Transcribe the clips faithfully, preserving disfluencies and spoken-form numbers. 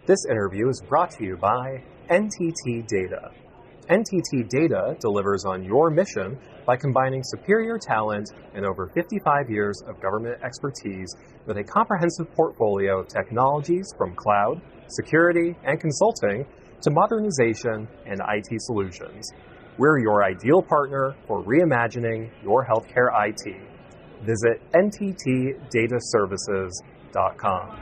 This interview is brought to you by N T T Data. N T T Data delivers on your mission by combining superior talent and over fifty-five years of government expertise with a comprehensive portfolio of technologies from cloud, security, and consulting to modernization and I T solutions. We're your ideal partner for reimagining your healthcare I T. Visit N T T data services dot com.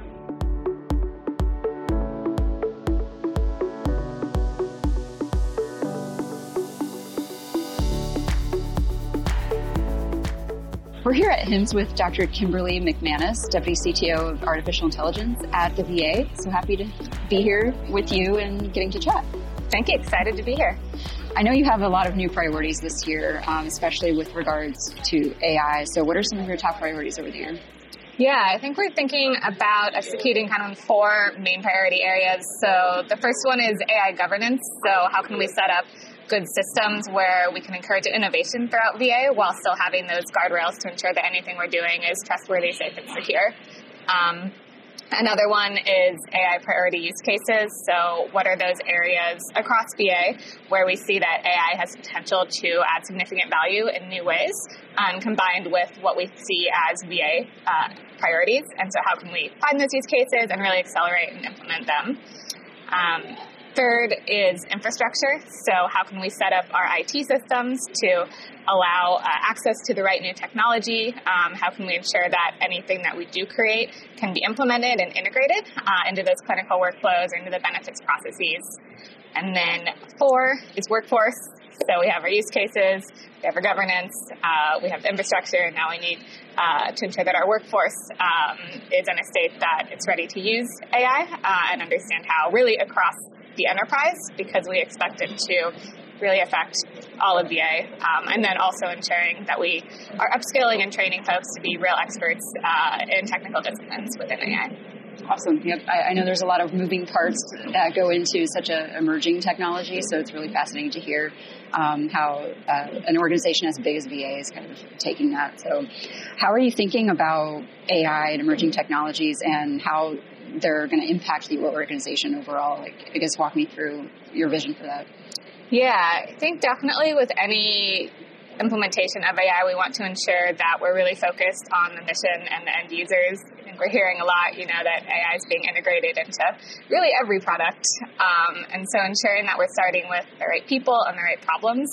We're here at HIMSS with Doctor Kimberly McManus, Deputy C T O of Artificial Intelligence at the V A. So happy to be here with you and getting to chat. Thank you. Excited to be here. I know you have a lot of new priorities this year, um, especially with regards to A I. So what are some of your top priorities over the year? Yeah, I think we're thinking about executing kind of four main priority areas. So the first one is A I governance. So how can we set up good systems where we can encourage innovation throughout V A while still having those guardrails to ensure that anything we're doing is trustworthy, safe, and secure. Um, another one is A I priority use cases. So what are those areas across V A where we see that A I has potential to add significant value in new ways, um, combined with what we see as V A uh, priorities? And so how can we find those use cases and really accelerate and implement them? Um, Third is infrastructure. So how can we set up our I T systems to allow uh, access to the right new technology? Um, how can we ensure that anything that we do create can be implemented and integrated uh, into those clinical workflows or into the benefits processes? And then four is workforce. So we have our use cases, we have our governance, uh, we have the infrastructure, and now we need uh, to ensure that our workforce um, is in a state that it's ready to use A I uh, and understand how really across the enterprise, because we expect it to really affect all of V A, um, and then also ensuring that we are upskilling and training folks to be real experts uh, in technical disciplines within A I. Awesome. Yep. I, I know there's a lot of moving parts that go into such an emerging technology, so it's really fascinating to hear um, how uh, an organization as big as V A is kind of taking that. So how are you thinking about A I and emerging technologies and how they're going to impact the organization overall? Like, I guess walk me through your vision for that. Yeah, I think definitely with any implementation of A I, we want to ensure that we're really focused on the mission and the end users. I think we're hearing a lot, you know, that A I is being integrated into really every product. Um, and so ensuring that we're starting with the right people and the right problems,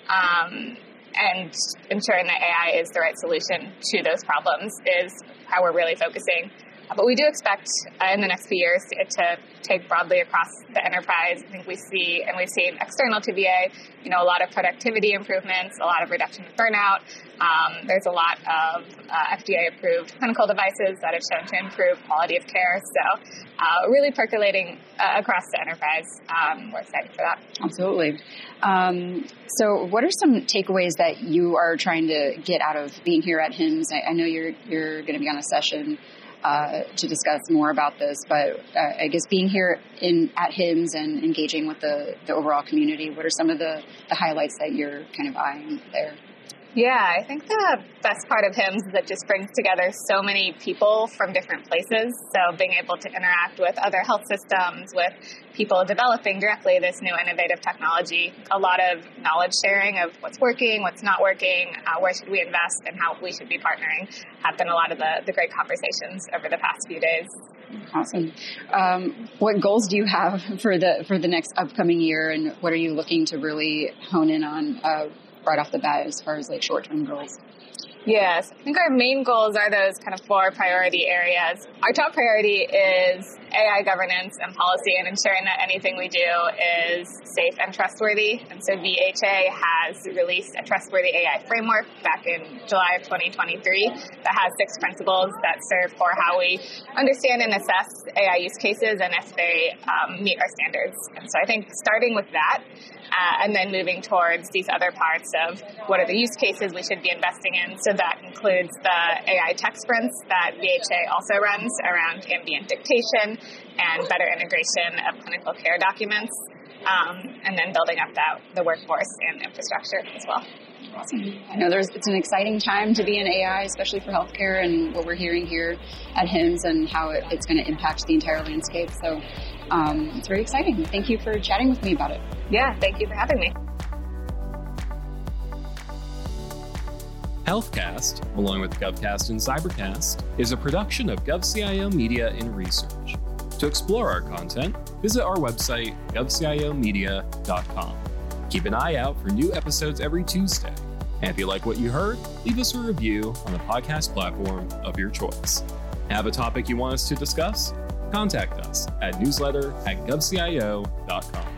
um, and ensuring that A I is the right solution to those problems is how we're really focusing. But we do expect uh, in the next few years it to take broadly across the enterprise. I think we see, and we've seen external to V A, you know, a lot of productivity improvements, a lot of reduction of burnout. Um, there's a lot of uh, F D A-approved clinical devices that have shown to improve quality of care. So uh, really percolating uh, across the enterprise. Um, we're excited for that. Absolutely. Um, so what are some takeaways that you are trying to get out of being here at HIMSS? I, I know you're you're going to be on a session Uh, to discuss more about this, but uh, I guess being here in at HIMSS and engaging with the, the overall community, what are some of the, the highlights that you're kind of eyeing there? Yeah, I think the best part of HIMSS is it just brings together so many people from different places. So being able to interact with other health systems, with people developing directly this new innovative technology, a lot of knowledge sharing of what's working, what's not working, uh, where should we invest, and how we should be partnering have been a lot of the, the great conversations over the past few days. Awesome. Um, what goals do you have for the for the next upcoming year, and what are you looking to really hone in on uh, right off the bat as far as like short-term goals? Yes, I think our main goals are those kind of four priority areas. Our top priority is A I governance and policy and ensuring that anything we do is safe and trustworthy. And so V H A has released a trustworthy A I framework back in July of twenty twenty-three that has six principles that serve for how we understand and assess A I use cases and if they um, meet our standards. And so I think starting with that, Uh, and then moving towards these other parts of what are the use cases we should be investing in. So that includes the A I tech sprints that V H A also runs around ambient dictation and better integration of clinical care documents, um, and then building up that the workforce and infrastructure as well. Awesome. I know there's it's an exciting time to be in A I, especially for healthcare, and what we're hearing here at HIMSS and how it, it's going to impact the entire landscape. So um, it's very exciting. Thank you for chatting with me about it. Yeah, thank you for having me. HealthCast, along with GovCast and Cybercast, is a production of GovCIO Media and Research. To explore our content, visit our website, gov c i o media dot com. Keep an eye out for new episodes every Tuesday. And if you like what you heard, leave us a review on the podcast platform of your choice. Have a topic you want us to discuss? Contact us at newsletter at gov c i o dot com.